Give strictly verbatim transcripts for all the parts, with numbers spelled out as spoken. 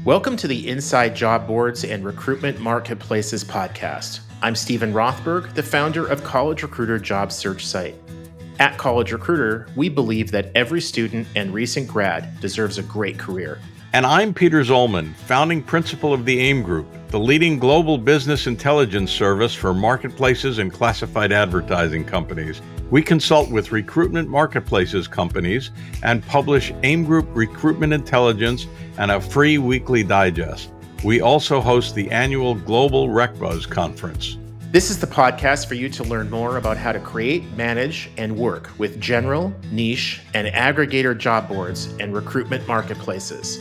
Welcome to the Inside Job Boards and Recruitment Marketplaces podcast. I'm Stephen Rothberg, the founder of College Recruiter Job Search Site. At College Recruiter, we believe that every student and recent grad deserves a great career. And I'm Peter Zollman, founding principal of the AIM Group, the leading global business intelligence service for marketplaces and classified advertising companies. We consult with recruitment marketplaces companies and publish AIM Group Recruitment Intelligence and a free weekly digest. We also host the annual Global RecBuzz Conference. This is the podcast for you to learn more about how to create, manage, and work with general, niche, and aggregator job boards and recruitment marketplaces.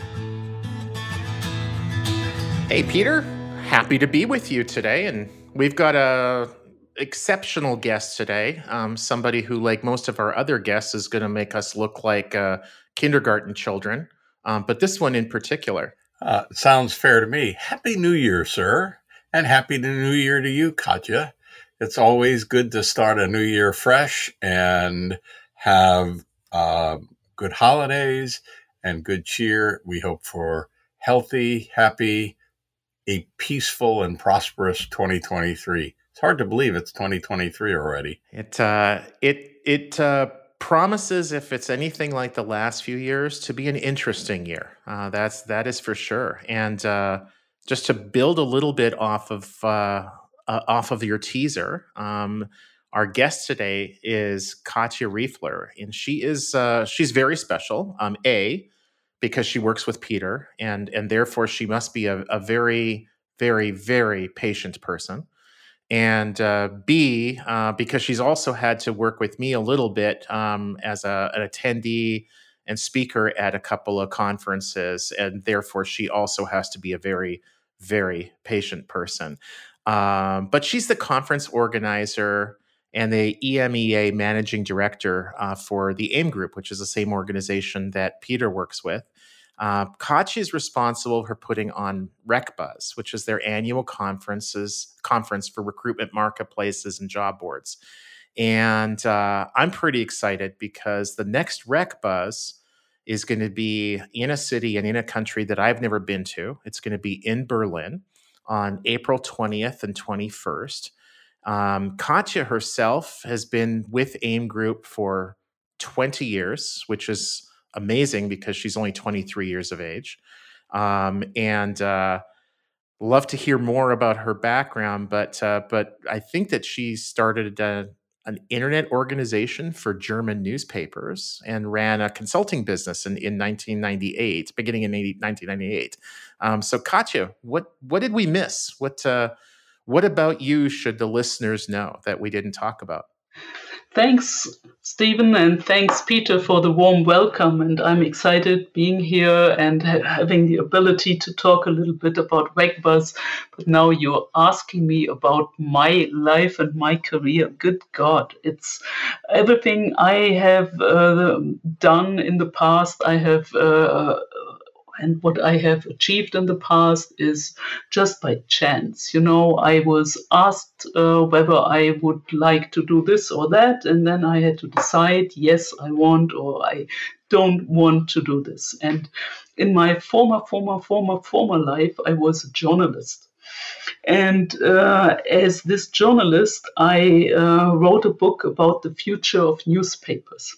Hey, Peter, happy to be with you today. And we've got a exceptional guest today, um, somebody who, like most of our other guests, is going to make us look like uh, kindergarten children, um, but this one in particular. Uh, sounds fair to me. Happy New Year, sir, and Happy New Year to you, Katya. It's always good to start a new year fresh and have uh, good holidays and good cheer. We hope for healthy, happy, a peaceful and prosperous twenty twenty-three. It's hard to believe it's twenty twenty-three already. It uh, it it uh, promises, if it's anything like the last few years, to be an interesting year. Uh, that's that is for sure. And uh, just to build a little bit off of uh, uh, off of your teaser, um, our guest today is Katya Riefler, and she is uh, she's very special. Um, a because she works with Peter, and and therefore she must be a, a very very very patient person. And uh, B, uh, because she's also had to work with me a little bit um, as a, an attendee and speaker at a couple of conferences, and therefore she also has to be a very, very patient person. Um, but she's the conference organizer and the E M E A managing director uh, for the AIM Group, which is the same organization that Peter works with. Uh, Katya is responsible for putting on RecBuzz, which is their annual conferences conference for recruitment marketplaces and job boards. And uh, I'm pretty excited because the next RecBuzz is going to be in a city and in a country that I've never been to. It's going to be in Berlin on April twentieth and twenty-first. Um, Katya herself has been with AIM Group for twenty years, which is amazing because she's only twenty-three years of age. Um, and uh, love to hear more about her background, but uh, but I think that she started a, an internet organization for German newspapers and ran a consulting business in, in nineteen ninety-eight, beginning in nineteen ninety-eight. Um, so Katya, what what did we miss? What uh, what about you should the listeners know that we didn't talk about? Thanks, Stephen, and thanks, Peter, for the warm welcome. And I'm excited being here and ha- having the ability to talk a little bit about RecBuzz. But now you're asking me about my life and my career. Good God, it's everything I have uh, done in the past. I have uh, And what I have achieved in the past is just by chance. You know, I was asked uh, whether I would like to do this or that, and then I had to decide, yes, I want or I don't want to do this. And in my former, former, former, former life, I was a journalist. And uh, as this journalist, I uh, wrote a book about the future of newspapers.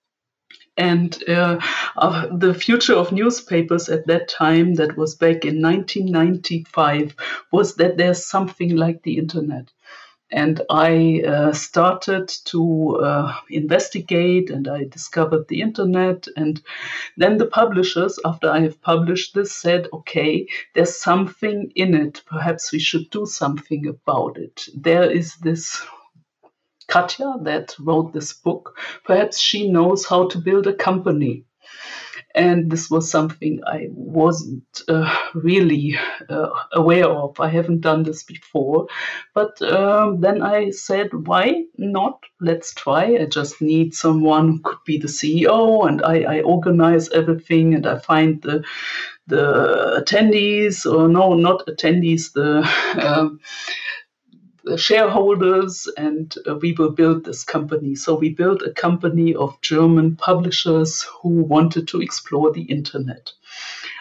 And uh, uh, the future of newspapers at that time, that was back in nineteen ninety-five, was that there's something like the internet. And I uh, started to uh, investigate, and I discovered the internet. And then the publishers, after I have published this, said, okay, there's something in it. Perhaps we should do something about it. There is this Katya that wrote this book. Perhaps she knows how to build a company. And this was something I wasn't uh, really uh, aware of. I haven't done this before. But um, then I said, why not? Let's try. I just need someone who could be the C E O, and I, I organize everything, and I find the the attendees, or no, not attendees, the um, the shareholders, and uh, we will build this company. So we built a company of German publishers who wanted to explore the internet.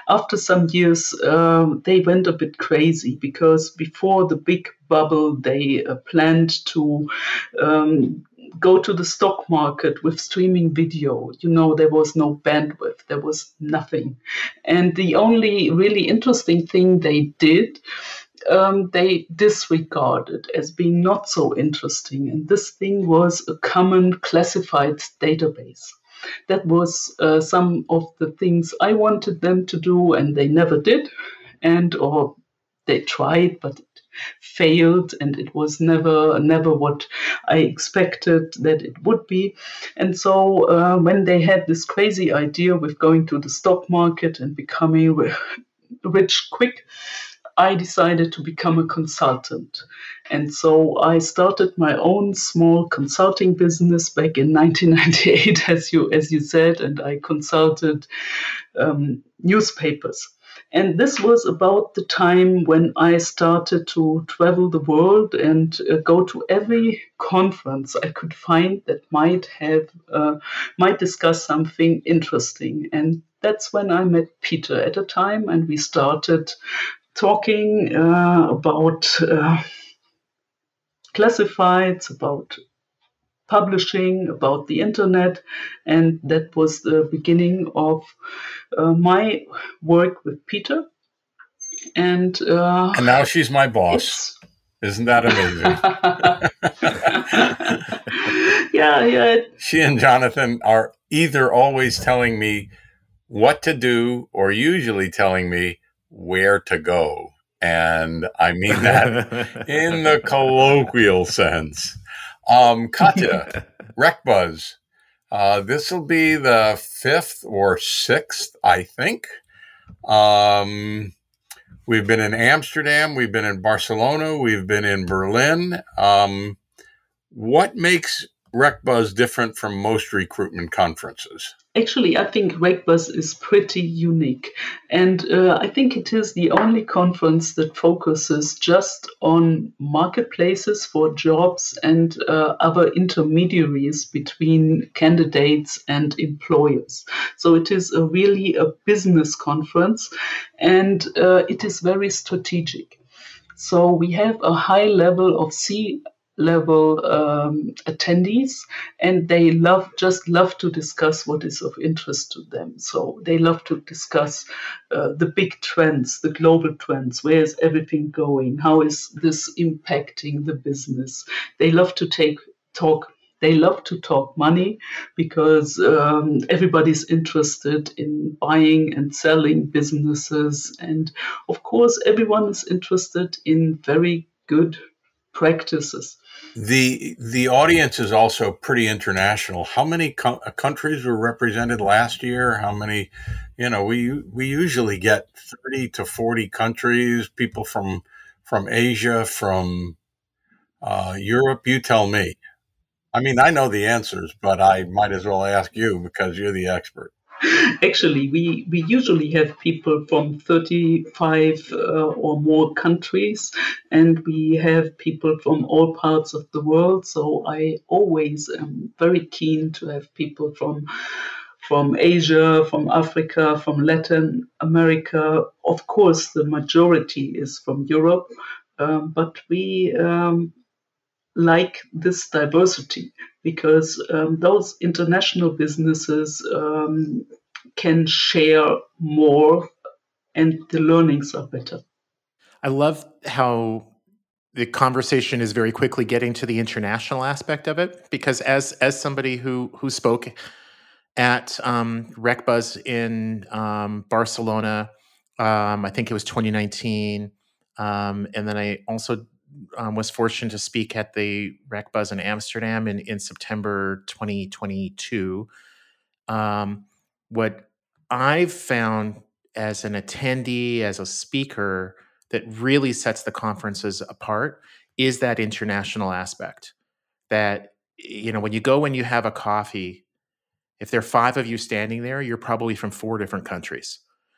after some years, um, they went a bit crazy because before the big bubble, they uh, planned to um, go to the stock market with streaming video. You know, there was no bandwidth, there was nothing. And the only really interesting thing they did, um, they disregarded as being not so interesting. And this thing was a common classified database. That was uh, some of the things I wanted them to do, and they never did. And or they tried, but it failed, and it was never never what I expected that it would be. And so uh, when they had this crazy idea with going to the stock market and becoming rich quick, I decided to become a consultant. And so I started my own small consulting business back in nineteen ninety-eight, as you as you said, and I consulted um, newspapers. And this was about the time when I started to travel the world and uh, go to every conference I could find that might have uh, might discuss something interesting. And that's when I met Peter at a time, and we started talking uh, about uh, classifieds, about publishing, about the internet, and that was the beginning of uh, my work with Peter. And uh, and now she's my boss. Isn't that amazing? yeah, yeah. She and Jonathan are either always telling me what to do or usually telling me where to go. And I mean that in the colloquial sense. Um, Katja, RecBuzz, uh, this will be the fifth or sixth, I think. Um, we've been in Amsterdam, we've been in Barcelona, we've been in Berlin. Um, what makes RecBuzz different from most recruitment conferences? Actually, I think RecBuzz is pretty unique. And uh, I think it is the only conference that focuses just on marketplaces for jobs and uh, other intermediaries between candidates and employers. So it is a really a business conference, and uh, it is very strategic. So we have a high level of C level um, attendees, and they love just love to discuss what is of interest to them. So they love to discuss uh, the big trends, the global trends. Where is everything going? How is this impacting the business? They love to take talk. They love to talk money because um, everybody's interested in buying and selling businesses. And of course, everyone is interested in very good practices. The the audience is also pretty international. How many co- countries were represented last year? How many, you know, we we usually get thirty to forty countries, people from from Asia, from uh, Europe. You tell me. I mean, I know the answers, but I might as well ask you because you're the expert. Actually, we, we usually have people from thirty-five uh, or more countries, and we have people from all parts of the world. So I always am very keen to have people from from Asia, from Africa, from Latin America. Of course, the majority is from Europe, um, but we um, like this diversity because um, those international businesses um, can share more and the learnings are better. I love how the conversation is very quickly getting to the international aspect of it, because as as somebody who who spoke at um, RecBuzz in um, Barcelona, um, I think it was twenty nineteen, um, and then I also um, was fortunate to speak at the RecBuzz in Amsterdam in, in September twenty twenty-two. Um, what I've found as an attendee, as a speaker, that really sets the conferences apart is that international aspect. That, you know, when you go and you have a coffee, if there are five of you standing there, you're probably from four different countries.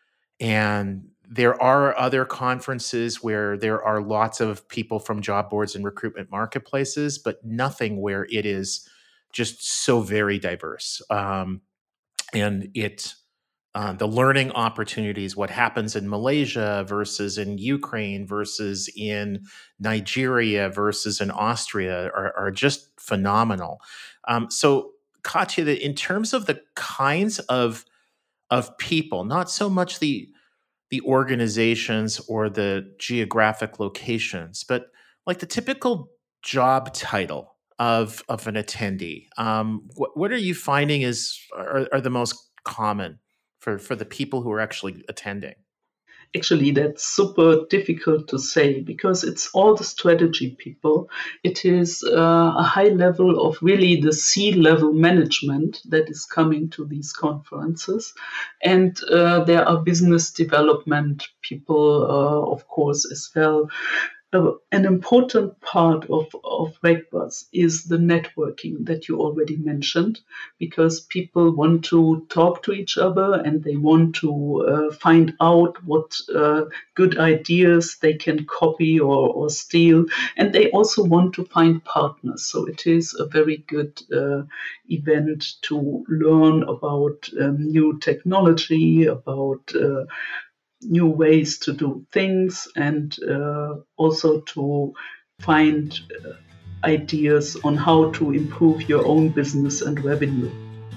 And there are other conferences where there are lots of people from job boards and recruitment marketplaces, but nothing where it is just so very diverse. Um, and it uh, the learning opportunities, what happens in Malaysia versus in Ukraine versus in Nigeria versus in Austria are, are just phenomenal. Um, so, Katja, that in terms of the kinds of of people, not so much the the organizations or the geographic locations, but like the typical job title of of an attendee. Um, what what are you finding is are, are the most common for for the people who are actually attending? Actually, that's super difficult to say because it's all the strategy people. It is uh, a high level of really the C-level management that is coming to these conferences. And uh, there are business development people, uh, of course, as well. Uh, an important part of, of WEGBUS is the networking that you already mentioned, because people want to talk to each other and they want to uh, find out what uh, good ideas they can copy or, or steal. And they also want to find partners. So it is a very good uh, event to learn about um, new technology, about uh, new ways to do things, and uh, also to find uh, ideas on how to improve your own business and revenue.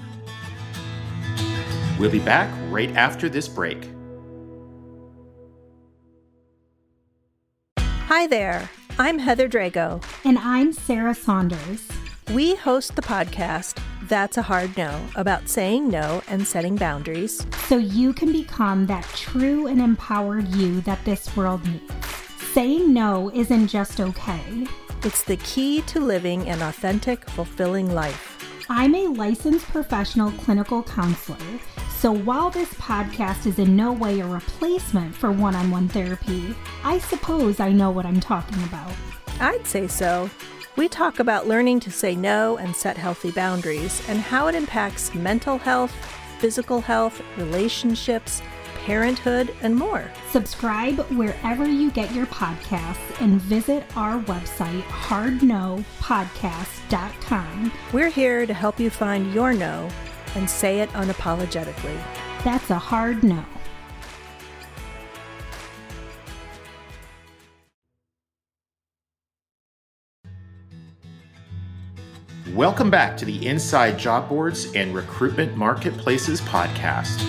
We'll be back right after this break. Hi there, I'm Heather Drago. And I'm Sarah Saunders. We host the podcast, That's a Hard No, about saying no and setting boundaries, so you can become that true and empowered you that this world needs. Saying no isn't just okay. It's the key to living an authentic, fulfilling life. I'm a licensed professional clinical counselor, so while this podcast is in no way a replacement for one-on-one therapy, I suppose I know what I'm talking about. I'd say so. We talk about learning to say no and set healthy boundaries and how it impacts mental health, physical health, relationships, parenthood, and more. Subscribe wherever you get your podcasts and visit our website, hard no podcast dot com. We're here to help you find your no and say it unapologetically. That's a hard no. Welcome back to the Inside Job Boards and Recruitment Marketplaces podcast.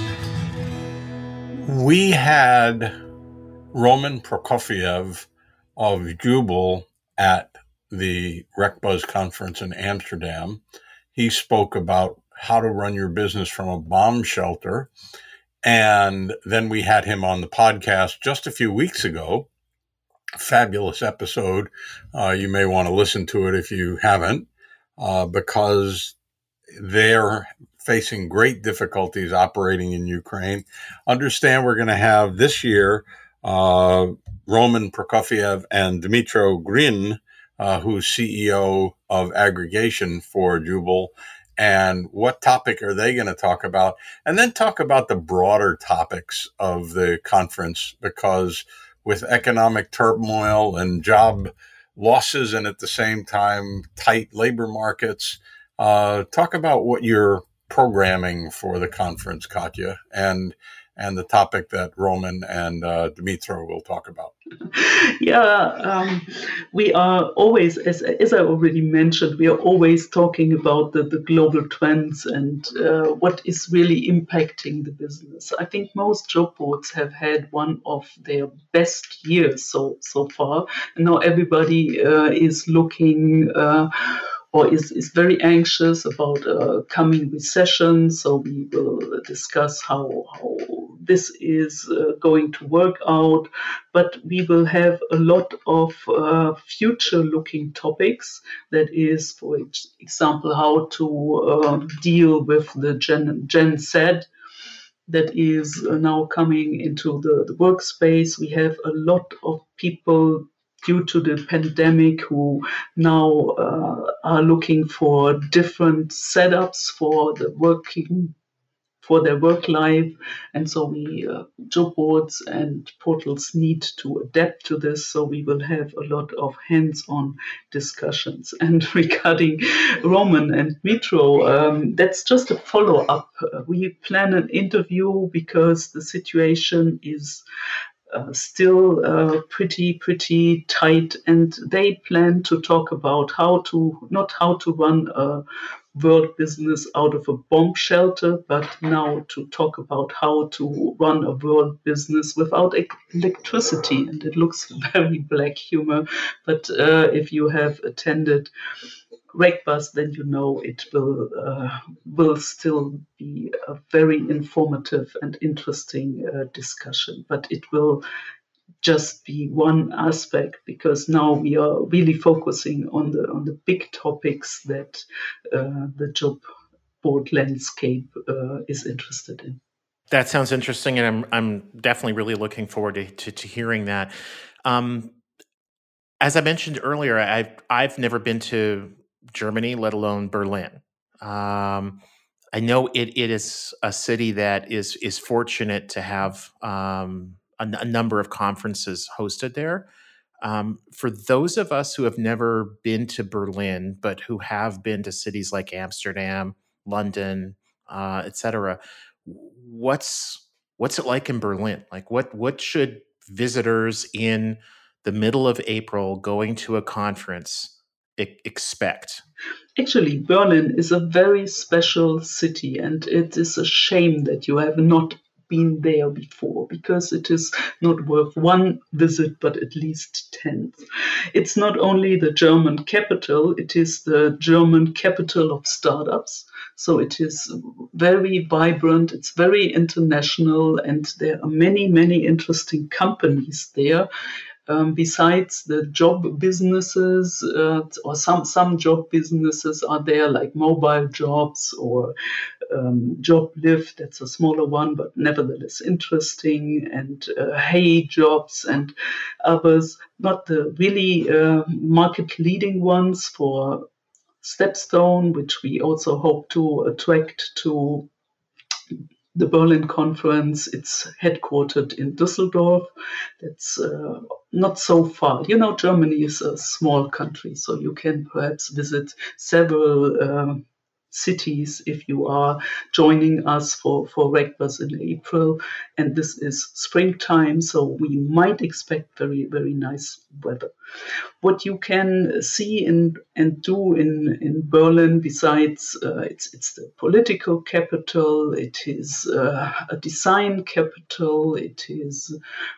We had Roman Prokofiev of Jubal at the RecBuzz conference in Amsterdam. He spoke about how to run your business from a bomb shelter. And then we had him on the podcast just a few weeks ago. Fabulous episode. Uh, you may want to listen to it if you haven't. Uh, because they're facing great difficulties operating in Ukraine. Understand we're going to have this year uh, Roman Prokofiev and Dmitro Grin, uh, who's C E O of aggregation for Jubal. And what topic are they going to talk about? And then talk about the broader topics of the conference, because with economic turmoil and job losses and at the same time tight labor markets, uh, talk about what you're programming for the conference, Katja, and and the topic that Roman and uh, Dmitro will talk about. Yeah, um, we are always, as, as I already mentioned, we are always talking about the, the global trends and uh, what is really impacting the business. I think most job boards have had one of their best years so so far. And now everybody uh, is looking uh, or is, is very anxious about uh, coming recession. So we will discuss how, how this is uh, going to work out. But we will have a lot of uh, future-looking topics. That is, for example, how to uh, deal with the Gen, Gen Z that is now coming into the, the workspace. We have a lot of people due to the pandemic who now uh, are looking for different setups for the working for their work life. And so we, uh, job boards and portals need to adapt to this. So we will have a lot of hands-on discussions. And regarding Roman and Mitro, um, that's just a follow-up. Uh, we plan an interview because the situation is Uh, still uh, pretty, pretty tight, and they plan to talk about how to, not how to run a world business out of a bomb shelter, but now to talk about how to run a world business without e- electricity. And it looks very black humor, but uh, if you have attended RegBus, then you know it will uh, will still be a very informative and interesting uh, discussion. But it will just be one aspect, because now we are really focusing on the on the big topics that uh, the job board landscape uh, is interested in. That sounds interesting, and I'm I'm definitely really looking forward to to, to hearing that. Um, as I mentioned earlier, I've I've never been to Germany, let alone Berlin. Um, I know it it is a city that is is fortunate to have um, a, n- a number of conferences hosted there. Um, for those of us who have never been to Berlin, but who have been to cities like Amsterdam, London, uh, et cetera, what's what's it like in Berlin? Like, what what should visitors in the middle of April going to a conference e- expect? Actually, Berlin is a very special city, and it is a shame that you have not been there before, because it is not worth one visit, but at least ten. It's not only the German capital, it is the German capital of startups. So it is very vibrant, it's very international, and there are many, many interesting companies there. Um, besides the job businesses, uh, or some, some job businesses are there, like mobile jobs or um, Joblift, that's a smaller one, but nevertheless interesting, and uh, Hey jobs and others, not the really uh, market-leading ones for Stepstone, which we also hope to attract to the Berlin conference. It's headquartered in Düsseldorf. That's uh, not so far. You know, Germany is a small country, so you can perhaps visit several um, cities if you are joining us for, for RegBus in April. And this is springtime, so we might expect very, very nice weather. What you can see in, and do in, in Berlin, besides uh, it's, it's the political capital, it is uh, a design capital, it is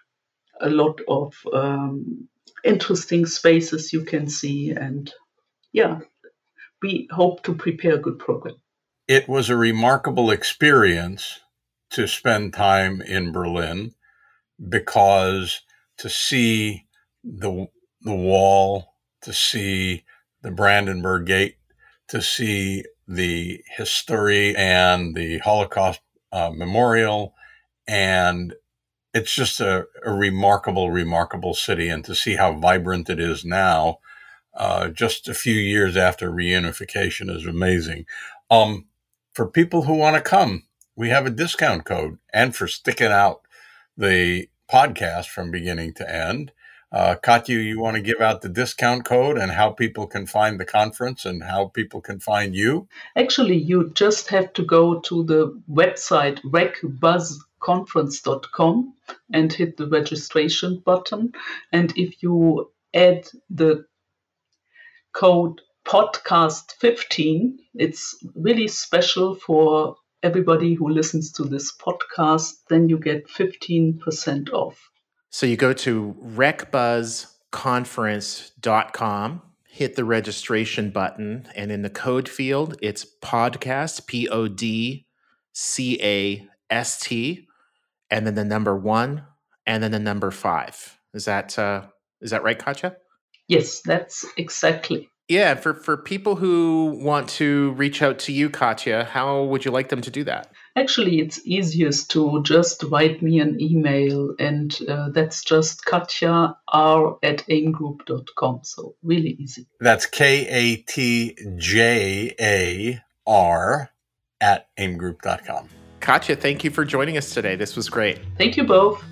a lot of um, interesting spaces you can see, and yeah, we hope to prepare a good program. It was a remarkable experience to spend time in Berlin, because to see the the wall, to see the Brandenburg Gate, to see the history and the Holocaust uh, Memorial, and it's just a, a remarkable, remarkable city. And to see how vibrant it is now, uh, just a few years after reunification, is amazing. Um, for people who want to come, we have a discount code, and for sticking out the podcast from beginning to end. Uh, Katja, you want to give out the discount code and how people can find the conference and how people can find you? Actually, you just have to go to the website reg buzz conference dot com and hit the registration button. And if you add the code podcast fifteen, it's really special for everybody who listens to this podcast, then you get fifteen percent off. So you go to reg buzz conference dot com, hit the registration button, and in the code field, it's podcast, P O D C A S T, and then the number one, and then the number five. Is that uh, is that right, Katja? Yes, that's exactly. Yeah, for, for people who want to reach out to you, Katja, how would you like them to do that? Actually, it's easiest to just write me an email, and uh, that's just katja r at aim group dot com. So really easy. That's K A T J A R at aim group dot com. Katja, thank you for joining us today. This was great. Thank you both.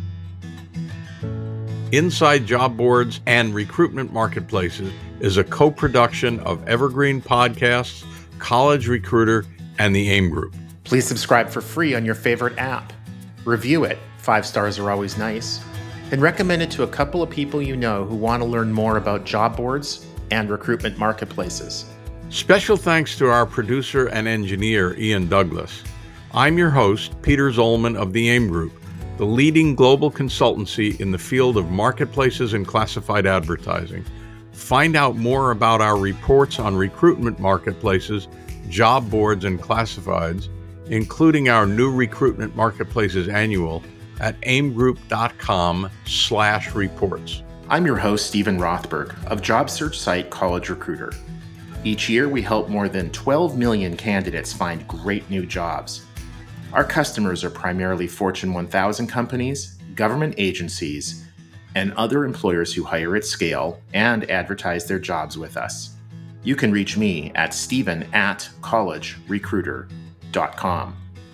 Inside Job Boards and Recruitment Marketplaces is a co-production of Evergreen Podcasts, College Recruiter, and the AIM Group. Please subscribe for free on your favorite app. Review it. Five stars are always nice. And recommend it to a couple of people you know who want to learn more about job boards and recruitment marketplaces. Special thanks to our producer and engineer, Ian Douglas. I'm your host, Peter Zollman of the AIM Group, the leading global consultancy in the field of marketplaces and classified advertising. Find out more about our reports on recruitment marketplaces, job boards, and classifieds, including our new Recruitment Marketplaces Annual, at aimgroup.com slash reports. I'm your host, Stephen Rothberg, of job search site College Recruiter. Each year, we help more than twelve million candidates find great new jobs. Our customers are primarily Fortune one thousand companies, government agencies, and other employers who hire at scale and advertise their jobs with us. You can reach me at stephen at college recruiter dot com.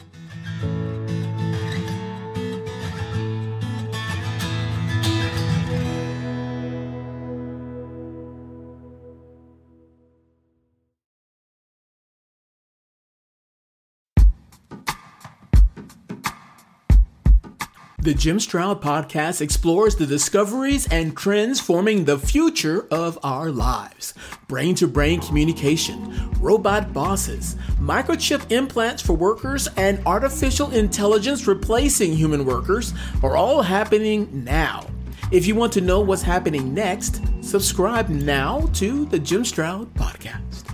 The Jim Stroud Podcast explores the discoveries and trends forming the future of our lives. Brain-to-brain communication, robot bosses, microchip implants for workers, and artificial intelligence replacing human workers are all happening now. If you want to know what's happening next, subscribe now to the Jim Stroud Podcast.